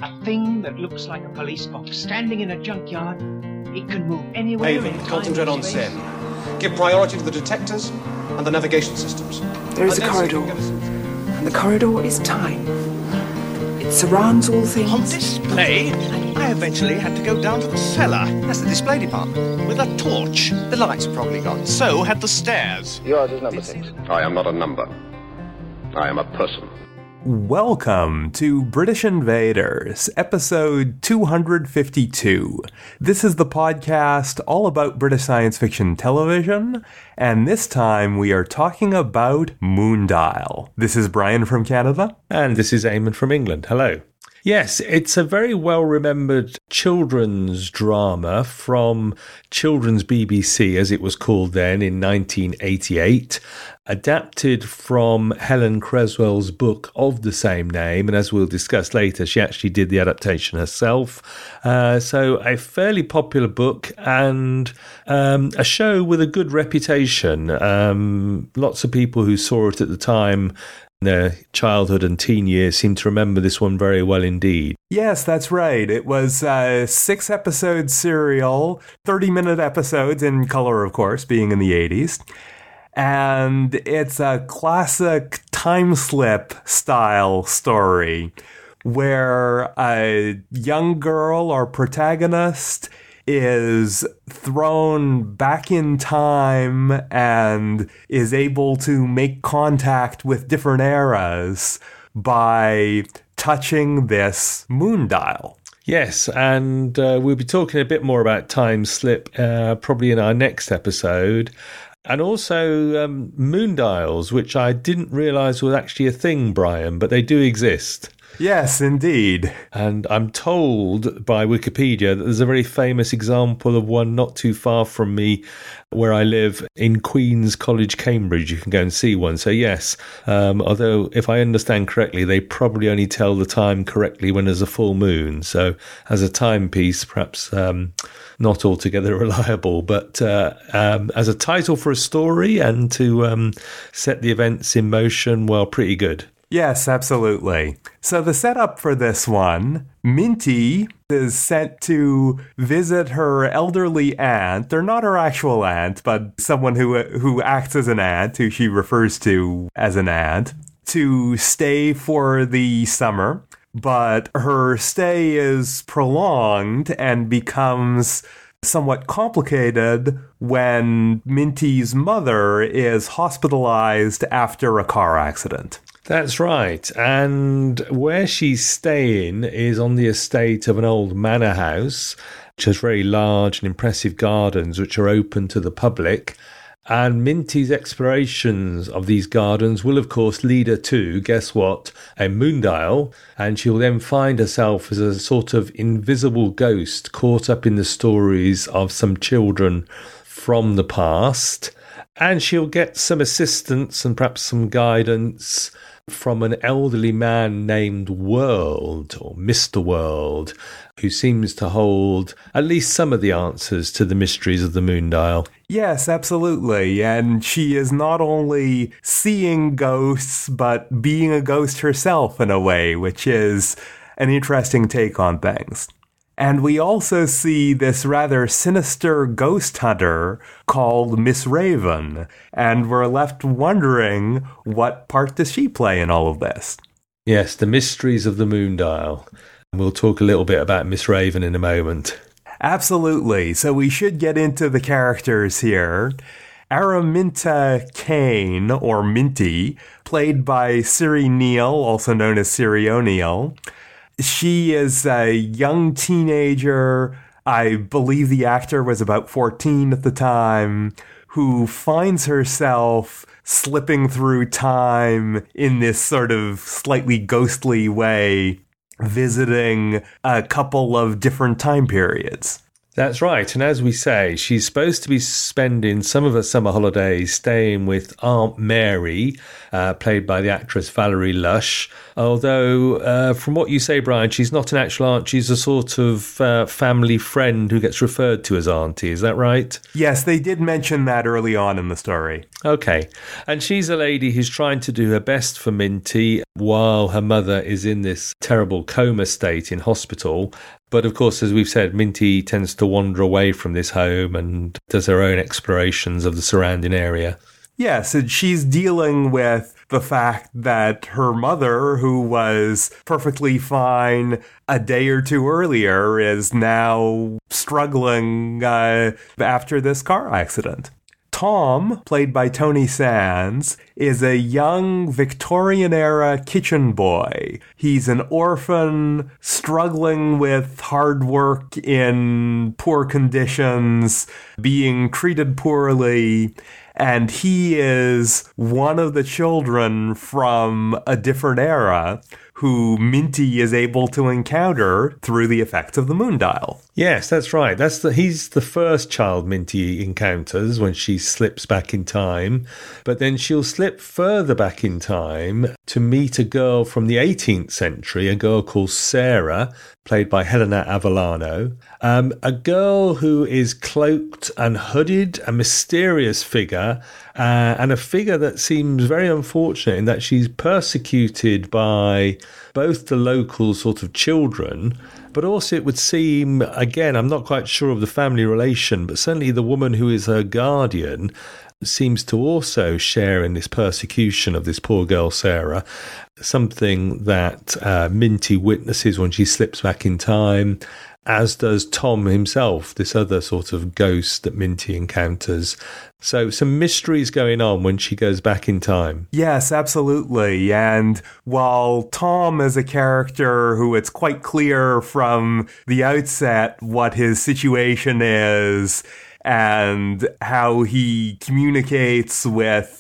A thing that looks like a police box standing in a junkyard. It can move anywhere. Haven, concentrate on Sen. Give priority to the detectors and the navigation systems. There is a corridor, and the corridor is time. It surrounds all things. On display, I eventually had to go down to the cellar. That's the display department. With a torch. The lights are probably gone. So had the stairs. Yours is number 6. I am not a number. I am a person. Welcome to British Invaders, episode 252. This is the podcast all about British science fiction television, and this time we are talking about Moondial. This is Brian from Canada. And this is Eamon from England. Hello. Yes, it's a very well-remembered children's drama from Children's BBC, as it was called then, in 1988, adapted from Helen Creswell's book of the same name, and as we'll discuss later, she actually did the adaptation herself. So a fairly popular book and a show with a good reputation. Lots of people who saw it at the time, their childhood and teen years, seem to remember this one very well indeed. Yes, that's right. It was a 6-episode serial, 30-minute episodes in colour, of course, being in the 80s. And it's a classic time slip style story where a young girl, our protagonist, is thrown back in time and is able to make contact with different eras by touching this Moondial. Yes, and we'll be talking a bit more about time slip probably in our next episode. And also Moondials, which I didn't realise was actually a thing, Brian, but they do exist. Yes, indeed. And I'm told by Wikipedia that there's a very famous example of one not too far from me where I live in Queen's College, Cambridge. You can go and see one. So yes, although if I understand correctly, they probably only tell the time correctly when there's a full moon. So as a timepiece, perhaps not altogether reliable, but as a title for a story and to set the events in motion, well, pretty good. Yes, absolutely. So the setup for this one, Minty is sent to visit her elderly aunt. They're not her actual aunt, but someone who acts as an aunt, who she refers to as an aunt, to stay for the summer. But her stay is prolonged and becomes somewhat complicated when Minty's mother is hospitalized after a car accident. That's right. And where she's staying is on the estate of an old manor house, which has very large and impressive gardens which are open to the public. And Minty's explorations of these gardens will, of course, lead her to, guess what, a Moondial. And she'll then find herself as a sort of invisible ghost caught up in the stories of some children from the past. And she'll get some assistance and perhaps some guidance from an elderly man named World, or Mr. World, who seems to hold at least some of the answers to the mysteries of the Moondial. Yes, absolutely. And she is not only seeing ghosts, but being a ghost herself in a way, which is an interesting take on things. And we also see this rather sinister ghost hunter called Miss Raven, and we're left wondering, what part does she play in all of this? Yes, the mysteries of the Moondial. We'll talk a little bit about Miss Raven in a moment. Absolutely. So we should get into the characters here. Araminta Kane, or Minty, played by Ciri Neal, also known as Ciri O'Neill. She is a young teenager, I believe the actor was about 14 at the time, who finds herself slipping through time in this sort of slightly ghostly way, visiting a couple of different time periods. That's right. And as we say, she's supposed to be spending some of her summer holidays staying with Aunt Mary, played by the actress Valerie Lush. Although, from what you say, Brian, she's not an actual aunt. She's a sort of family friend who gets referred to as auntie. Is that right? Yes, they did mention that early on in the story. Okay. And she's a lady who's trying to do her best for Minty while her mother is in this terrible coma state in hospital. But of course, as we've said, Minty tends to wander away from this home and does her own explorations of the surrounding area. Yes, and she's dealing with the fact that her mother, who was perfectly fine a day or two earlier, is now struggling after this car accident. Tom, played by Tony Sands, is a young Victorian-era kitchen boy. He's an orphan, struggling with hard work in poor conditions, being treated poorly, and he is one of the children from a different era who Minty is able to encounter through the effects of the moon dial. Yes, that's right. He's the first child Minty encounters when she slips back in time. But then she'll slip further back in time to meet a girl from the 18th century, a girl called Sarah, played by Helena Avellano. A girl who is cloaked and hooded, a mysterious figure, and a figure that seems very unfortunate in that she's persecuted by both the local sort of children, but also it would seem, again, I'm not quite sure of the family relation, but certainly the woman who is her guardian seems to also share in this persecution of this poor girl, Sarah, something that Minty witnesses when she slips back in time, as does Tom himself, this other sort of ghost that Minty encounters. So some mysteries going on when she goes back in time. Yes, absolutely. And while Tom is a character who it's quite clear from the outset what his situation is and how he communicates with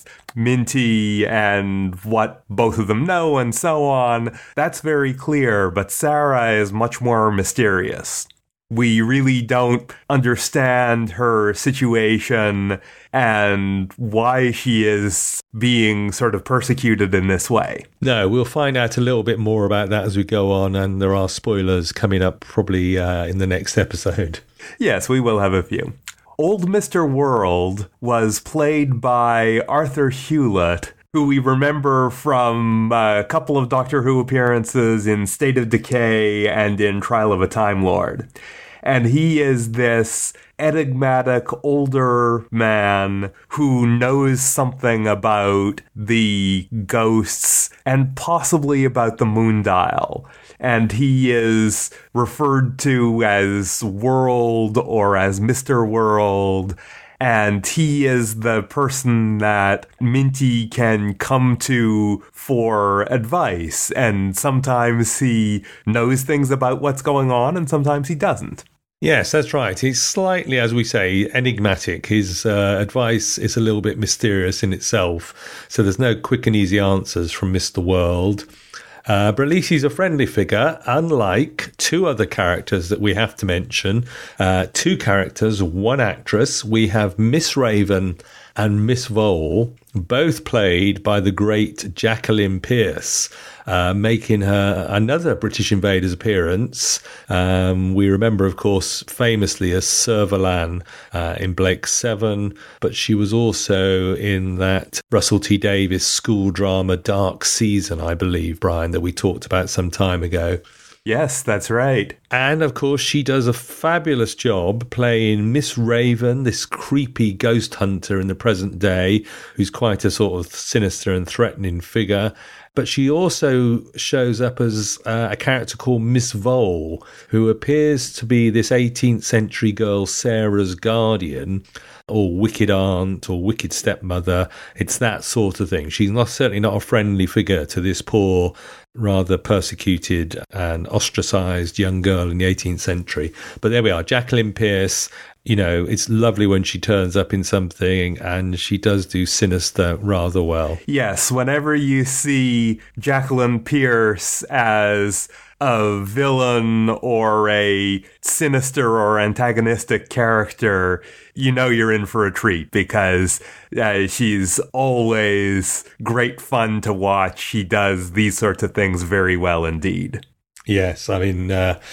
Minty and what both of them know and so on, that's very clear, but Sarah is much more mysterious. We really don't understand her situation and why she is being sort of persecuted in this way. No, we'll find out a little bit more about that as we go on, and there are spoilers coming up probably in the next episode. Yes, we will have a few. Old Mr. World was played by Arthur Hewlett, who we remember from a couple of Doctor Who appearances in State of Decay and in Trial of a Time Lord. And he is this enigmatic older man who knows something about the ghosts and possibly about the moon dial. And he is referred to as World or as Mr. World. And he is the person that Minty can come to for advice. And sometimes he knows things about what's going on and sometimes he doesn't. Yes, that's right. He's slightly, as we say, enigmatic. His advice is a little bit mysterious in itself. So there's no quick and easy answers from Mr. World. But at least he's a friendly figure, unlike two other characters that we have to mention. Two characters, one actress. We have Miss Raven and Miss Vole, both played by the great Jacqueline Pearce, making her another British Invaders appearance. We remember, of course, famously as Servalan in Blake 7, but she was also in that Russell T Davies school drama Dark Season, I believe, Brian, that we talked about some time ago. Yes, that's right. And, of course, she does a fabulous job playing Miss Raven, this creepy ghost hunter in the present day, who's quite a sort of sinister and threatening figure. But she also shows up as a character called Miss Vole, who appears to be this 18th century girl, Sarah's guardian, or wicked aunt, or wicked stepmother. It's that sort of thing. She's certainly not a friendly figure to this poor, rather persecuted and ostracized young girl in the 18th century. But there we are, Jacqueline Pearce. You know, it's lovely when she turns up in something, and she does do sinister rather well. Yes, whenever you see Jacqueline Pearce as a villain or a sinister or antagonistic character, you know you're in for a treat because she's always great fun to watch. She does these sorts of things very well indeed. Yes, I mean,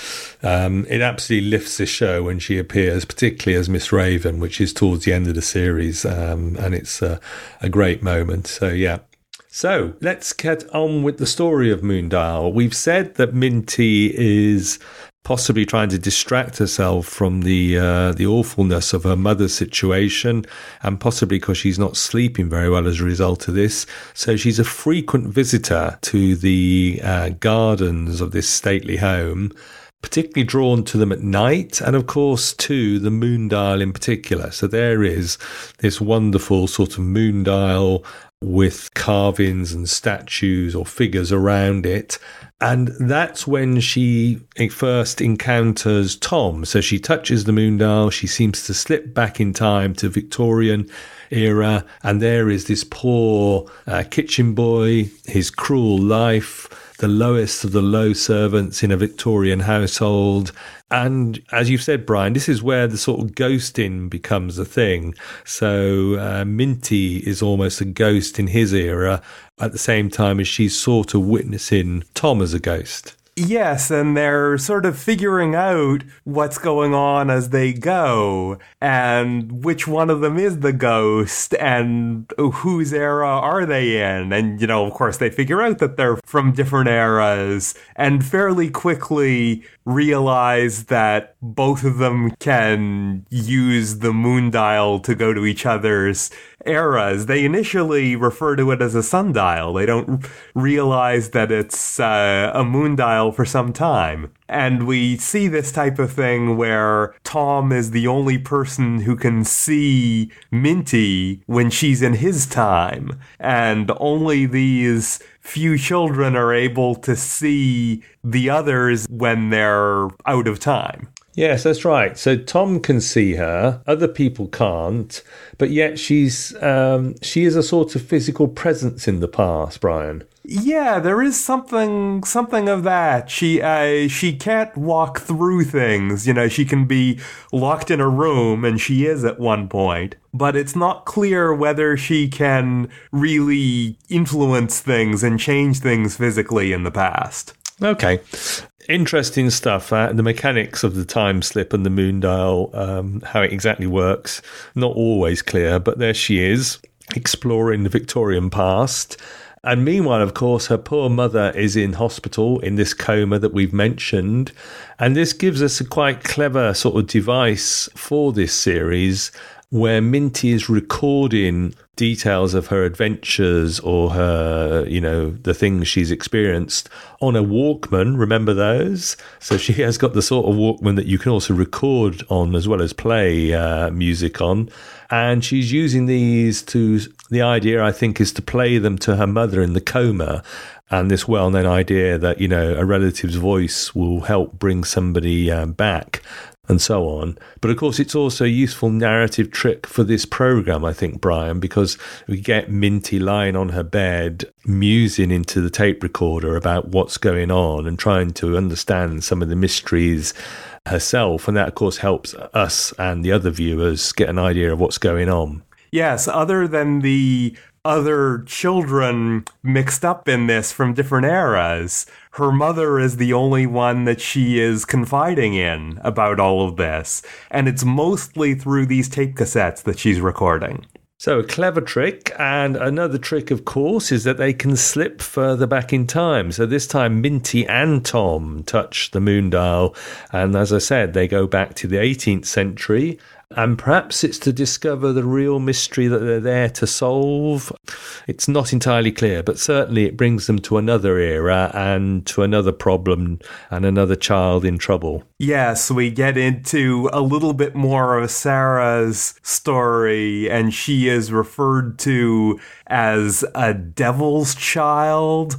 it absolutely lifts the show when she appears, particularly as Miss Raven, which is towards the end of the series, and it's a great moment. So, yeah. So, let's get on with the story of Moondial. We've said that Minty is possibly trying to distract herself from the awfulness of her mother's situation, and possibly because she's not sleeping very well as a result of this. So she's a frequent visitor to the gardens of this stately home, particularly drawn to them at night, and of course to the Moondial in particular. So there is this wonderful sort of Moondial with carvings and statues or figures around it. And that's when she first encounters Tom. So she touches the Moondial. She seems to slip back in time to Victorian era. And there is this poor kitchen boy, his cruel life, the lowest of the low servants in a Victorian household. And as you've said, Brian, this is where the sort of ghosting becomes a thing. So Minty is almost a ghost in his era at the same time as she's sort of witnessing Tom as a ghost. Yes, and they're sort of figuring out what's going on as they go, and which one of them is the ghost, and whose era are they in. And, you know, of course, they figure out that they're from different eras, and fairly quickly realize that both of them can use the Moondial to go to each other's eras. They initially refer to it as a sundial. They don't realize that it's a Moondial for some time. And we see this type of thing where Tom is the only person who can see Minty when she's in his time. And only these few children are able to see the others when they're out of time. Yes, that's right. So Tom can see her, other people can't, but yet she is a sort of physical presence in the past, Brian. Yeah, there is something of that. She can't walk through things. You know, she can be locked in a room, and she is at one point. But it's not clear whether she can really influence things and change things physically in the past. Okay. Interesting stuff. The mechanics of the time slip and the Moondial, how it exactly works, not always clear, but there she is, exploring the Victorian past. And meanwhile, of course, her poor mother is in hospital in this coma that we've mentioned. And this gives us a quite clever sort of device for this series where Minty is recording details of her adventures or her, you know, the things she's experienced on a Walkman. Remember those? So she has got the sort of Walkman that you can also record on as well as play music on. And she's using these to, the idea, I think, is to play them to her mother in the coma. And this well-known idea that, you know, a relative's voice will help bring somebody back, and so on. But of course, it's also a useful narrative trick for this program, I think, Brian, because we get Minty lying on her bed, musing into the tape recorder about what's going on and trying to understand some of the mysteries herself. And that, of course, helps us and the other viewers get an idea of what's going on. Yes, other than the other children mixed up in this from different eras, her mother is the only one that she is confiding in about all of this. And it's mostly through these tape cassettes that she's recording. So a clever trick, and another trick, of course, is that they can slip further back in time. So this time Minty and Tom touch the Moondial, and as I said, they go back to the 18th century. And perhaps it's to discover the real mystery that they're there to solve. It's not entirely clear, but certainly it brings them to another era and to another problem and another child in trouble. Yes, we get into a little bit more of Sarah's story, and she is referred to as a devil's child.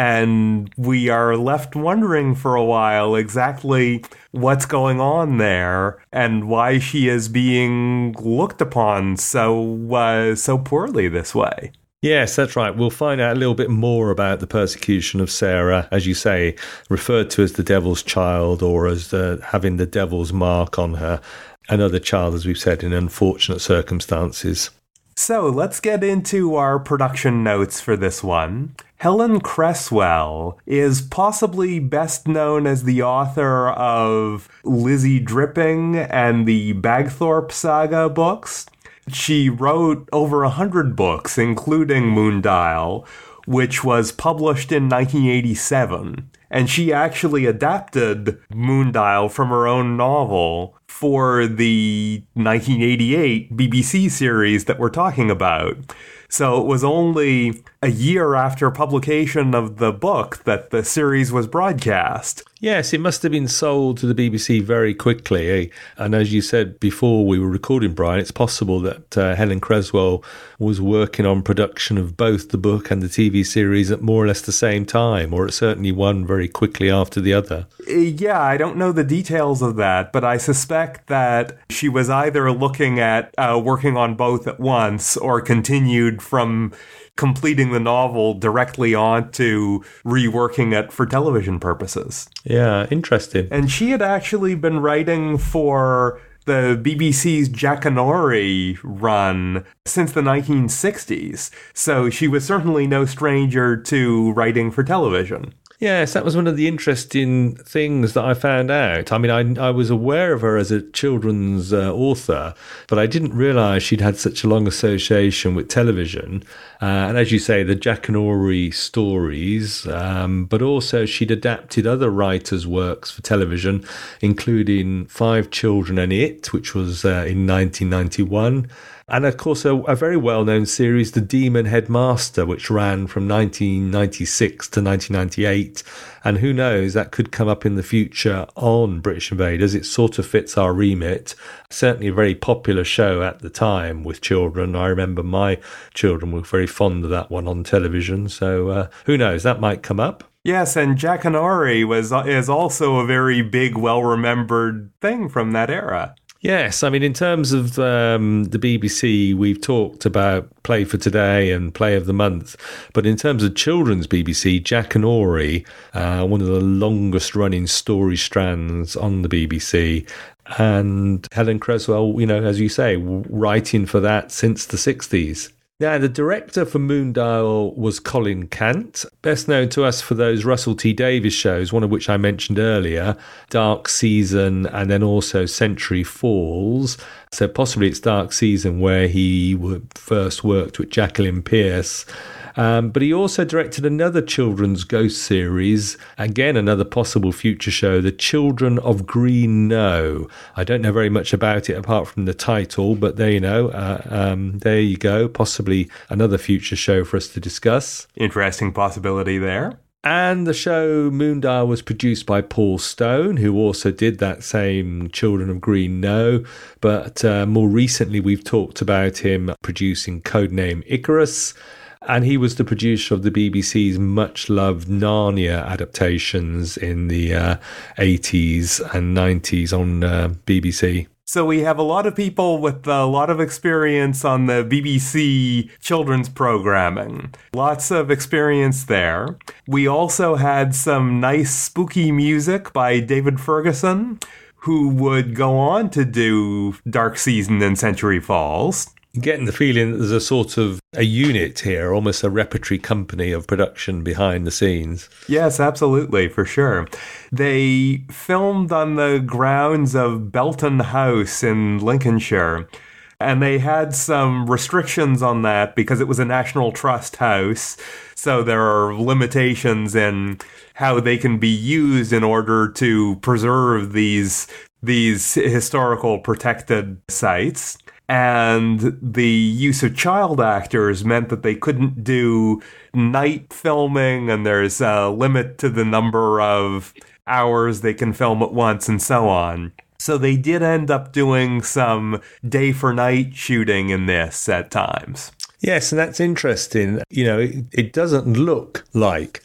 And we are left wondering for a while exactly what's going on there and why she is being looked upon so poorly this way. Yes, that's right. We'll find out a little bit more about the persecution of Sarah, as you say, referred to as the devil's child or as having the devil's mark on her. Another child, as we've said, in unfortunate circumstances. So let's get into our production notes for this one. Helen Cresswell is possibly best known as the author of Lizzie Dripping and the Bagthorpe Saga books. She wrote over 100 books, including Moondial, which was published in 1987. And she actually adapted Moondial from her own novel for the 1988 BBC series that we're talking about. So it was only a year after publication of the book that the series was broadcast. Yes, it must have been sold to the BBC very quickly. And as you said before we were recording, Brian, it's possible that Helen Cresswell was working on production of both the book and the TV series at more or less the same time, or certainly one very quickly after the other. Yeah, I don't know the details of that, but I suspect that she was either looking at working on both at once or continued from completing the novel directly on to reworking it for television purposes. Yeah, interesting. And she had actually been writing for the BBC's Jackanory run since the 1960s, so she was certainly no stranger to writing for television. Yes, that was one of the interesting things that I found out. I mean, I was aware of her as a children's author, but I didn't realise she'd had such a long association with television. And as you say, the Jackanory stories, but also she'd adapted other writers' works for television, including Five Children and It, which was in 1991. And, of course, a very well-known series, The Demon Headmaster, which ran from 1996 to 1998. And who knows, that could come up in the future on British Invaders. It sort of fits our remit. Certainly a very popular show at the time with children. I remember my children were very fond of that one on television. So who knows, that might come up. Yes, and Jackanory is also a very big, well-remembered thing from that era. Yes, I mean, in terms of the BBC, we've talked about Play for Today and Play of the Month. But in terms of children's BBC, Jackanory, one of the longest running story strands on the BBC. And Helen Cresswell, as you say, writing for that since the 60s. Now, the director for Moondial was Colin Cant, best known to us for those Russell T Davies shows, one of which I mentioned earlier, Dark Season and then also Century Falls. So possibly it's Dark Season where he first worked with Jacqueline Pearce. But he also directed another children's ghost series, again, another possible future show, The Children of Green Know. I don't know very much about it apart from the title, but there there you go, possibly another future show for us to discuss. Interesting possibility there. And the show Moondial was produced by Paul Stone, who also did that same Children of Green Know. But more recently, we've talked about him producing Codename Icarus. And he was the producer of the BBC's much-loved Narnia adaptations in the 80s and 90s on BBC. So we have a lot of people with a lot of experience on the BBC children's programming. Lots of experience there. We also had some nice spooky music by David Ferguson, who would go on to do Dark Season and Century Falls. Getting the feeling that there's a sort of a unit here, almost a repertory company of production behind the scenes. Yes, absolutely, for sure. They filmed on the grounds of Belton House in Lincolnshire, and they had some restrictions on that because it was a National Trust house, so there are limitations in how they can be used in order to preserve these historical protected sites. And the use of child actors meant that they couldn't do night filming, and there's a limit to the number of hours they can film at once and so on. So they did end up doing some day for night shooting in this at times. Yes, and that's interesting. It doesn't look like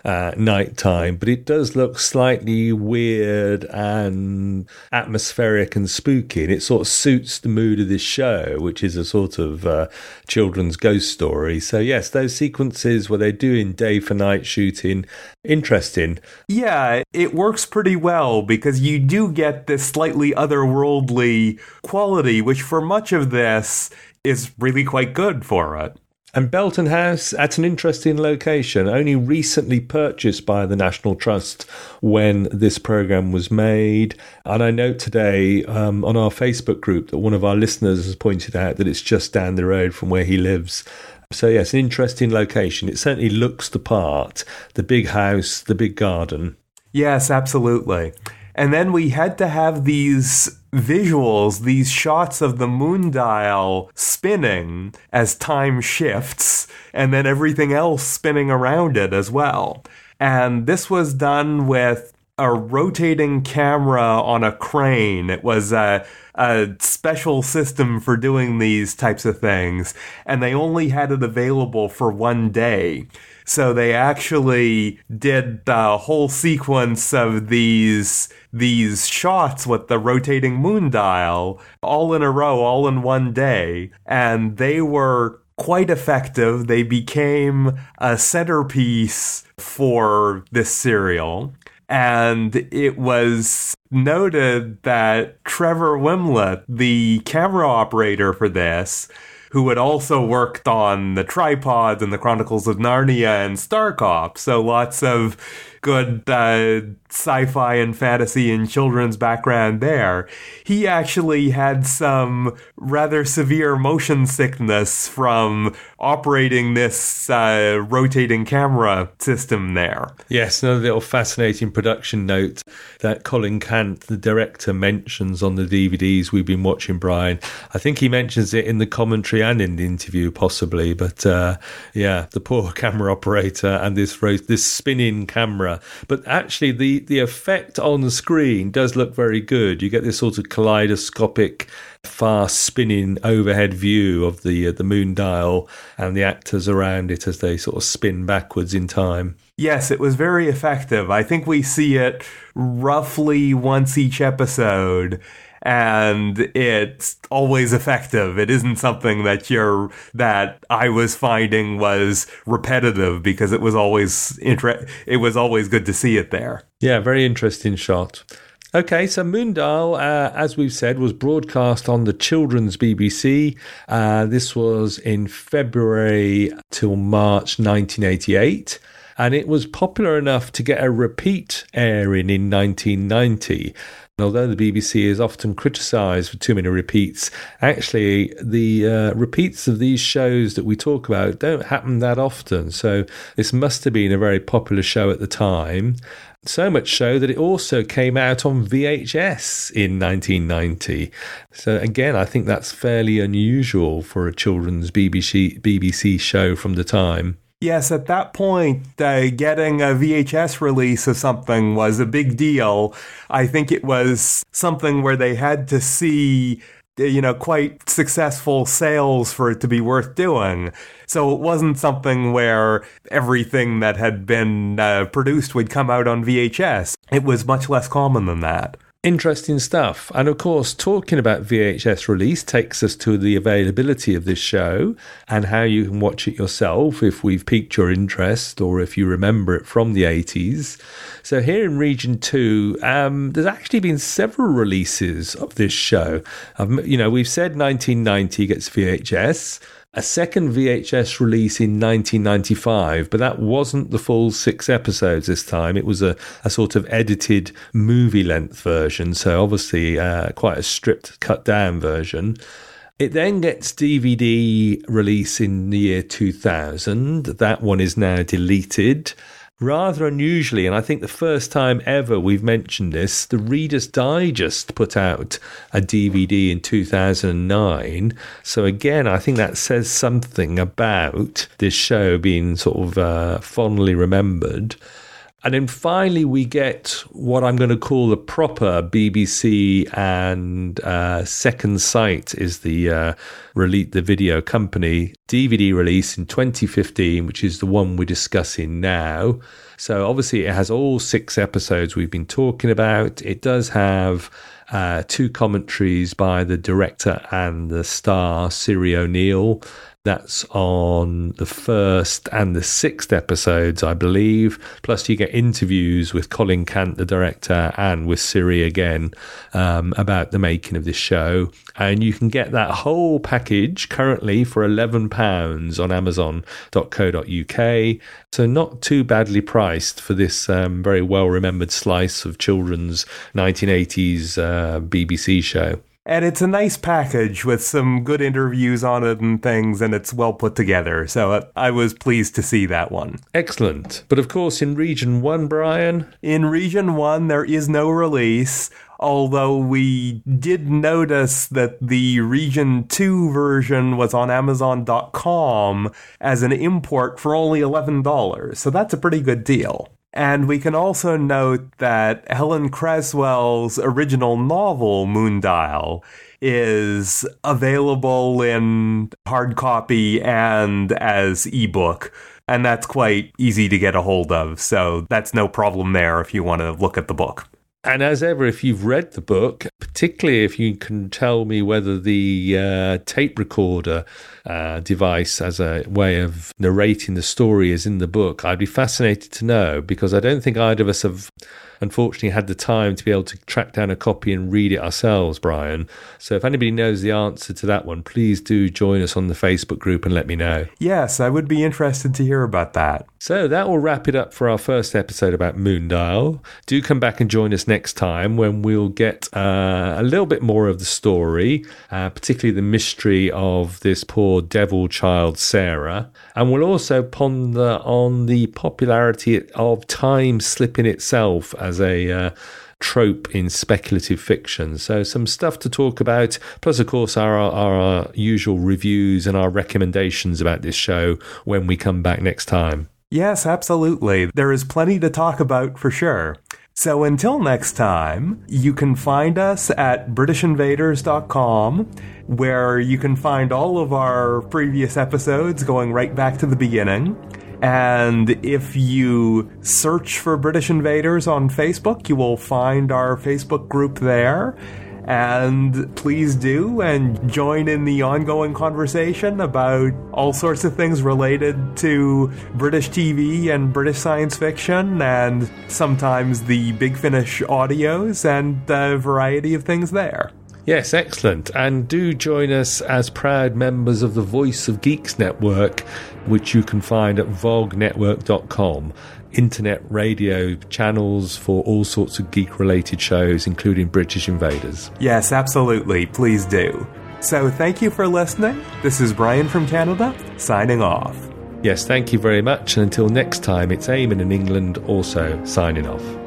nighttime, but it does look slightly weird and atmospheric and spooky, and it sort of suits the mood of this show, which is a sort of children's ghost story. So yes, those sequences where they're doing day for night shooting, interesting. Yeah, it works pretty well because you do get this slightly otherworldly quality, which for much of this is really quite good for it. And Belton House, at an interesting location, only recently purchased by the National Trust when this programme was made. And I note today on our Facebook group that one of our listeners has pointed out that it's just down the road from where he lives. So yes, an interesting location. It certainly looks the part. The big house, the big garden. Yes, absolutely. And then we had to have these visuals, these shots of the moon dial spinning as time shifts, and then everything else spinning around it as well. And this was done with a rotating camera on a crane. It was a special system for doing these types of things, and they only had it available for one day. So they actually did the whole sequence of these shots with the rotating moon dial all in a row, all in one day. And they were quite effective. They became a centerpiece for this serial. And it was noted that Trevor Wimlett, the camera operator for this, who had also worked on The Tripod and The Chronicles of Narnia and Star Cop, so lots of good sci-fi and fantasy and children's background there. He actually had some rather severe motion sickness from operating this rotating camera system there. Yes, another little fascinating production note that Colin Cant, the director, mentions on the DVDs we've been watching, Brian. I think he mentions it in the commentary and in the interview, possibly. But yeah, the poor camera operator and this spinning camera. But actually, the effect on the screen does look very good. You get this sort of kaleidoscopic, fast spinning overhead view of the moon dial and the actors around it as they sort of spin backwards in time. Yes, it was very effective. I think we see it roughly once each episode, and it's always effective. It isn't something that I was finding was repetitive, because it was always good to see it there. Yeah, very interesting shot. Okay, so Moondial, as we've said, was broadcast on the children's BBC. This was in February till March 1988. And it was popular enough to get a repeat airing in 1990. And although the BBC is often criticised for too many repeats, actually the repeats of these shows that we talk about don't happen that often. So this must have been a very popular show at the time. So much so that it also came out on VHS in 1990. So again, I think that's fairly unusual for a children's BBC show from the time. Yes, at that point, getting a VHS release of something was a big deal. I think it was something where they had to see, quite successful sales for it to be worth doing. So it wasn't something where everything that had been produced would come out on VHS. It was much less common than that. Interesting stuff. And of course, talking about VHS release takes us to the availability of this show and how you can watch it yourself if we've piqued your interest or if you remember it from the 80s. So here in Region 2, there's actually been several releases of this show. We've said 1990 gets VHS. A second VHS release in 1995, but that wasn't the full 6 episodes this time. It was a sort of edited movie-length version, so obviously quite a stripped, cut-down version. It then gets DVD release in the year 2000. That one is now deleted. Rather unusually, and I think the first time ever we've mentioned this, the Reader's Digest put out a DVD in 2009. So again, I think that says something about this show being sort of fondly remembered. And then finally, we get what I'm going to call the proper BBC and Second Sight is the video company DVD release in 2015, which is the one we're discussing now. So obviously it has all 6 episodes we've been talking about. It does have 2 commentaries by the director and the star, Ciri O'Neill. That's on the 1st and the 6th episodes, I believe. Plus, you get interviews with Colin Cant, the director, and with Ciri again about the making of this show. And you can get that whole package currently for £11 on Amazon.co.uk. So not too badly priced for this very well-remembered slice of children's 1980s BBC show. And it's a nice package with some good interviews on it and things, and it's well put together. So I was pleased to see that one. Excellent. But of course, in Region 1, Brian? In Region 1, there is no release, although we did notice that the Region 2 version was on Amazon.com as an import for only $11. So that's a pretty good deal. And we can also note that Helen Cresswell's original novel, Moondial, is available in hard copy and as ebook. And that's quite easy to get a hold of. So that's no problem there if you want to look at the book. And as ever, if you've read the book, particularly if you can tell me whether the tape recorder device as a way of narrating the story is in the book, I'd be fascinated to know, because I don't think either of us have unfortunately had the time to be able to track down a copy and read it ourselves, Brian. So if anybody knows the answer to that one, please do join us on the Facebook group and let me know. Yes, I would be interested to hear about that. So that will wrap it up for our first episode about Moondial. Do come back and join us next time when we'll get a little bit more of the story, particularly the mystery of this poor devil child, Sarah. And we'll also ponder on the popularity of time slipping itself as a trope in speculative fiction. So some stuff to talk about, plus of course our usual reviews and our recommendations about this show when we come back next time. Yes, absolutely. There is plenty to talk about for sure. So until next time, you can find us at BritishInvaders.com, where you can find all of our previous episodes going right back to the beginning. And if you search for British Invaders on Facebook, you will find our Facebook group there. And please do and join in the ongoing conversation about all sorts of things related to British TV and British science fiction, and sometimes the Big Finish audios and a variety of things there. Yes, excellent. And do join us as proud members of the Voice of Geeks Network, which you can find at vognetwork.com. Internet radio channels for all sorts of geek-related shows, including British Invaders. Yes, absolutely. Please do. So thank you for listening. This is Brian from Canada, signing off. Yes, thank you very much. And until next time, it's Eamon in England also signing off.